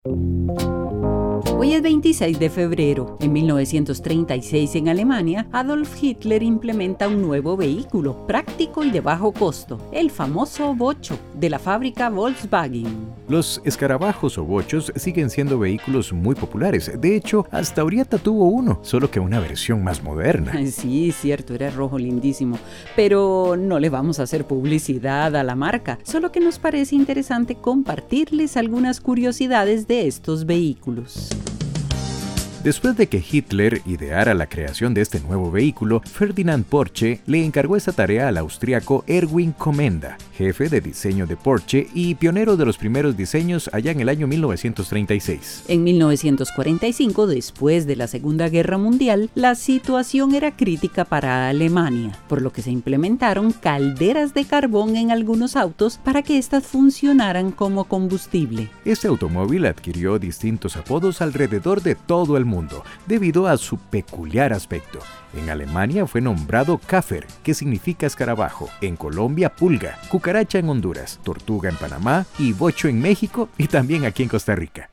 Hoy es 26 de febrero. En 1936 en Alemania, Adolf Hitler implementa un nuevo vehículo práctico y de bajo costo, el famoso bocho de la fábrica Volkswagen. Los escarabajos o bochos siguen siendo vehículos muy populares. De hecho, hasta Orietta tuvo uno, solo que una versión más moderna. Sí, cierto, era rojo lindísimo. Pero no le vamos a hacer publicidad a la marca, solo que nos parece interesante compartirles algunas curiosidades de estos vehículos. Después de que Hitler ideara la creación de este nuevo vehículo, Ferdinand Porsche le encargó esa tarea al austriaco Erwin Komenda, jefe de diseño de Porsche y pionero de los primeros diseños allá en el año 1936. En 1945, después de la Segunda Guerra Mundial, la situación era crítica para Alemania, por lo que se implementaron calderas de carbón en algunos autos para que éstas funcionaran como combustible. Este automóvil adquirió distintos apodos alrededor de todo el mundo, debido a su peculiar aspecto. En Alemania fue nombrado Käfer, que significa escarabajo, en Colombia pulga, cucaracha en Honduras, tortuga en Panamá y bocho en México y también aquí en Costa Rica.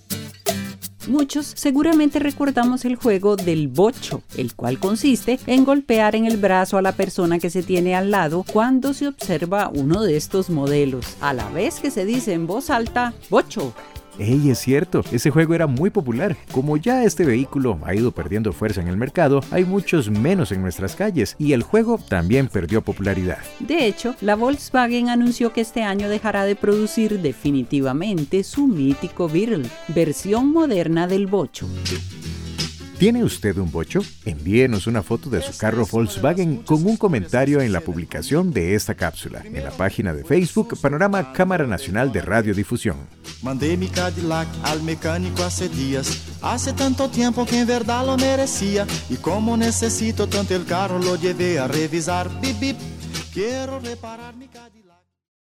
Muchos seguramente recordamos el juego del bocho, el cual consiste en golpear en el brazo a la persona que se tiene al lado cuando se observa uno de estos modelos, a la vez que se dice en voz alta, bocho. ¡Ey, es cierto! Ese juego era muy popular. Como ya este vehículo ha ido perdiendo fuerza en el mercado, hay muchos menos en nuestras calles y el juego también perdió popularidad. De hecho, la Volkswagen anunció que este año dejará de producir definitivamente su mítico Beetle, versión moderna del bocho. ¿Tiene usted un bocho? Envíenos una foto de su carro Volkswagen con un comentario en la publicación de esta cápsula, en la página de Facebook Panorama Cámara Nacional de Radiodifusión. Mandei mi Cadillac al mecánico hace días, hace tanto tiempo que en verdad lo merecía, y como necesito tanto el carro lo llevé a revisar, bip bip, quiero reparar mi Cadillac.